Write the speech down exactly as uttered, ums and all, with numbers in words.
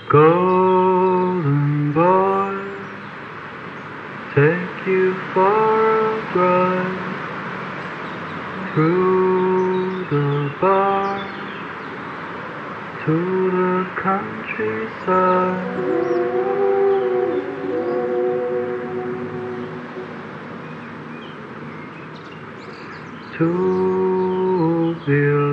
Golden boy, take you for a drive through the bar to the countryside. To be